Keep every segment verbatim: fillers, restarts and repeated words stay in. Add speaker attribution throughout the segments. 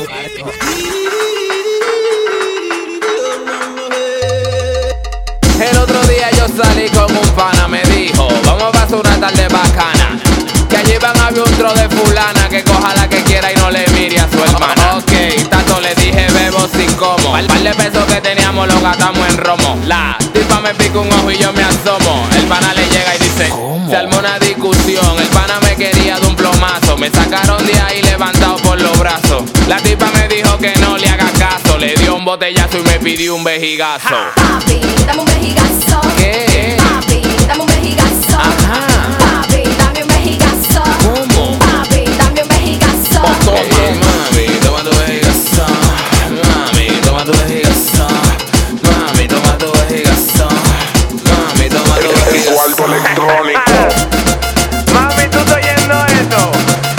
Speaker 1: El otro día yo salí con un pana, me dijo, vamos a pasar una tarde bacana, que allí van a ver un tro de fulana, que coja la que quiera y no le mire a su hermana. Ok, tato, le dije bebo sin como. Al par de pesos que teníamos lo gastamos en romo. La tipa me pica un ojo y yo me asomo. El pana le llega y dice, ¿cómo? Se armó una discusión, el pana me quería de un plomazo. Me sacaron de ahí levantado por los brazos. La tipa me dijo que no le haga caso, le dio un botellazo y me pidió un vejigazo.
Speaker 2: Papi, dame un vejigazo.
Speaker 1: ¿Qué?
Speaker 2: Papi, dame un vejigazo.
Speaker 1: Ajá.
Speaker 2: Papi, dame un vejigazo.
Speaker 1: ¿Cómo?
Speaker 2: Papi, dame un vejigazo.
Speaker 1: Hey, mami, toma tu vejigazo. Mami, toma tu vejigazo. Mami, toma tu vejigazo. Mami, toma tu vejigazo.
Speaker 3: Algo electrónico.
Speaker 4: Mami, ¿tú estás oyendo eso?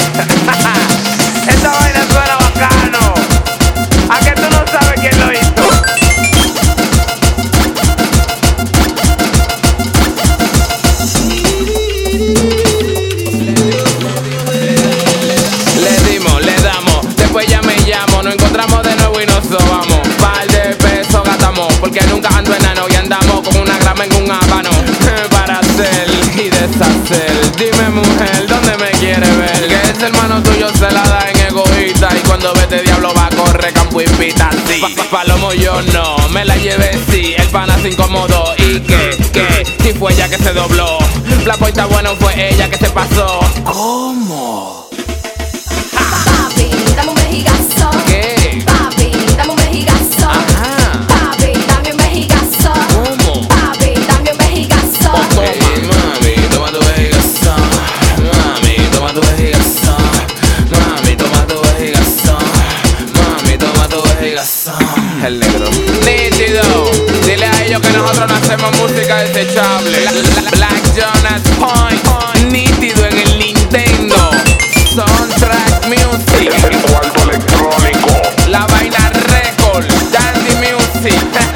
Speaker 4: Esta vaina suena bacano. ¿A qué tú no sabes quién lo hizo?
Speaker 1: Le dimos, le damos, después ya me llamo. Nos encontramos de nuevo y nos sobamos. Par de pesos gastamos, porque nunca ando enano y andamos con una grama en un habano. Para hacer y deshacer. Dime mujer, ¿dónde me quiere ver? Que ese hermano tuyo se la da en egoísta, y cuando vete diablo va a correr campo y pita. Sí, pa palomo yo no, me la llevé sí. El pana se incomodó y que, que, si fue ella que se dobló. La puerta buena fue ella que se pasó. ¿Cómo?
Speaker 2: Papi, dame un vejigazo.
Speaker 1: ¿Qué?
Speaker 2: Papi, dame un vejigazo.
Speaker 1: Ajá.
Speaker 2: Papi, dame un vejigazo.
Speaker 1: ¿Cómo?
Speaker 2: Papi, dame un vejigazo.
Speaker 1: Hey, mami, toma tu vejigazo. Mami, toma tu vejigazo. Mami, toma tu vejigazo. Mami, toma tu vejigazo. El negro nítido. Dile a ellos que nosotros no hacemos música desechable. Black Jonas Point, nítido en el Nintendo. Soundtrack Music.
Speaker 3: Algo electrónico.
Speaker 1: La vaina record. Dandy Music.